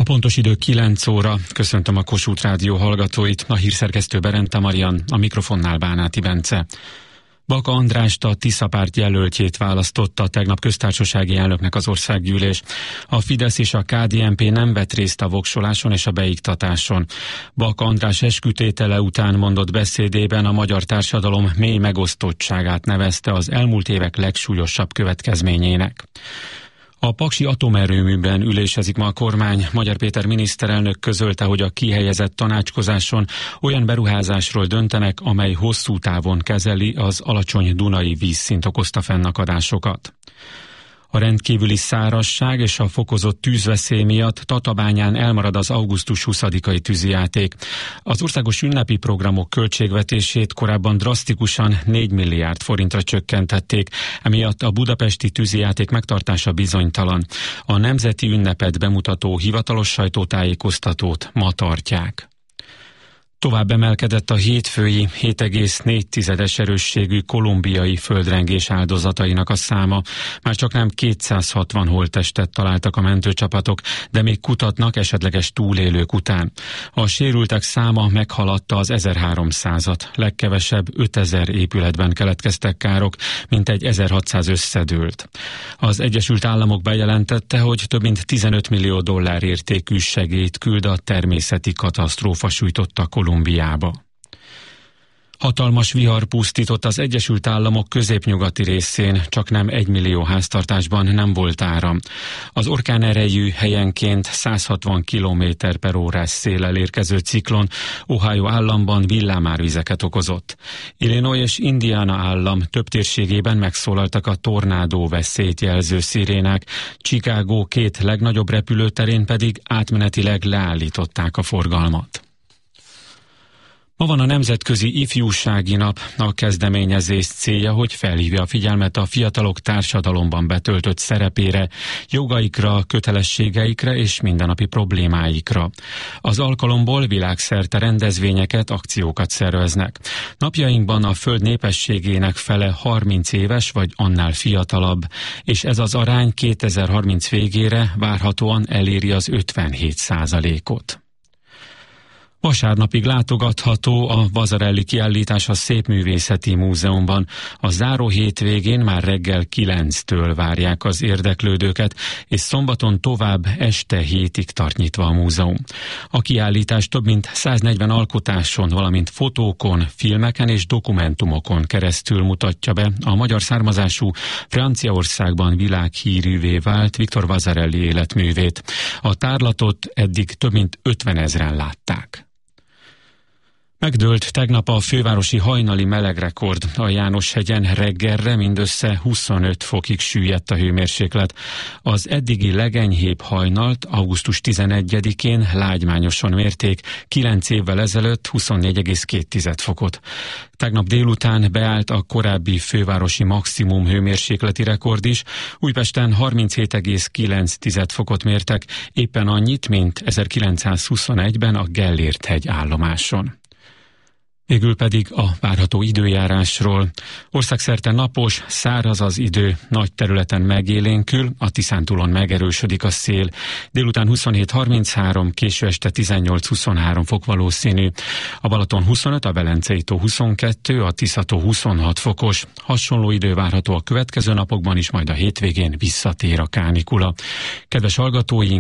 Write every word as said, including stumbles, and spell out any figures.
A pontos idő kilenc óra. Köszöntöm a Kossuth Rádió hallgatóit, a hírszerkesztő Berente Marian, a mikrofonnál Bánáti Bence. Baka Andrást, a Tisza párt jelöltjét választotta tegnap köztársasági elnöknek az országgyűlés. A Fidesz és a ká dé en pé nem vett részt a voksoláson és a beiktatáson. Baka András eskütétele után mondott beszédében a magyar társadalom mély megosztottságát nevezte az elmúlt évek legsúlyosabb következményének. A paksi atomerőműben ülésezik ma a kormány. Magyar Péter miniszterelnök közölte, hogy a kihelyezett tanácskozáson olyan beruházásról döntenek, amely hosszú távon kezeli az alacsony dunai vízszint okozta fennakadásokat. A rendkívüli szárazság és a fokozott tűzveszély miatt Tatabányán elmarad az augusztus huszadikai tűzijáték. Az országos ünnepi programok költségvetését korábban drasztikusan négy milliárd forintra csökkentették, emiatt a budapesti tűzijáték megtartása bizonytalan. A nemzeti ünnepet bemutató hivatalos sajtótájékoztatót ma tartják. Tovább emelkedett a hétfői hét egész négy erősségű kolumbiai földrengés áldozatainak a száma. Már csak nem kétszázhatvan holttestet találtak a mentőcsapatok, de még kutatnak esetleges túlélők után. A sérültek száma meghaladta az ezerháromszázat, legkevesebb ötezer épületben keletkeztek károk, mintegy ezerhatszáz összedőlt. Az Egyesült Államok bejelentette, hogy több mint tizenöt millió dollár értékű segélyt küld a természeti katasztrófa sújtotta Kolumbiába. Hatalmas vihar pusztított az Egyesült Államok középnyugati részén, csak nem egy millió háztartásban nem volt áram. Az orkán erejű, helyenként száz hatvan kilométer per órás széllel érkező ciklon Ohio államban villámárvizeket okozott. Illinois és Indiana állam több térségében megszólaltak a tornádó veszélyt jelző szirénák, Chicago két legnagyobb repülőterén pedig átmenetileg leállították a forgalmat. Ma van a Nemzetközi Ifjúsági Nap. A kezdeményezés célja, hogy felhívja a figyelmet a fiatalok társadalomban betöltött szerepére, jogaikra, kötelességeikre és mindennapi problémáikra. Az alkalomból világszerte rendezvényeket, akciókat szerveznek. Napjainkban a Föld népességének fele harminc éves vagy annál fiatalabb, és ez az arány kétezer-harminc végére várhatóan eléri az ötvenhét százalékot. Vasárnapig látogatható a Vasarely kiállítás a Szépművészeti Múzeumban. A záró hétvégén már reggel kilenctől várják az érdeklődőket, és szombaton tovább este hétig tart nyitva a múzeum. A kiállítás több mint száznegyven alkotáson, valamint fotókon, filmeken és dokumentumokon keresztül mutatja be a magyar származású, Franciaországban világhírűvé vált Victor Vasarely életművét. A tárlatot eddig több mint ötvenezren látták. Megdőlt tegnap a fővárosi hajnali melegrekord. A János-hegyen reggelre mindössze huszonöt fokig süllyedt a hőmérséklet. Az eddigi legenyhébb hajnalt augusztus tizenegyedikén lágymányosan mérték, kilenc évvel ezelőtt huszonnégy egész két fokot. Tegnap délután beállt a korábbi fővárosi maximum hőmérsékleti rekord is. Újpesten harminchét egész kilenc fokot mértek, éppen annyit, mint ezerkilencszázhuszonegyben a Gellért-hegy állomáson. Végül pedig a várható időjárásról. Országszerte napos, száraz az idő, nagy területen megélénkül, a Tiszántúlon megerősödik a szél. Délután huszonhét harminchárom, késő este tizennyolc huszonhárom fok valószínű. A Balaton huszonöt, a Velencei-tó huszonkettő, a Tisza-tó huszonhat fokos. Hasonló idő várható a következő napokban is, majd a hétvégén visszatér a kánikula. Kedves hallgatóink!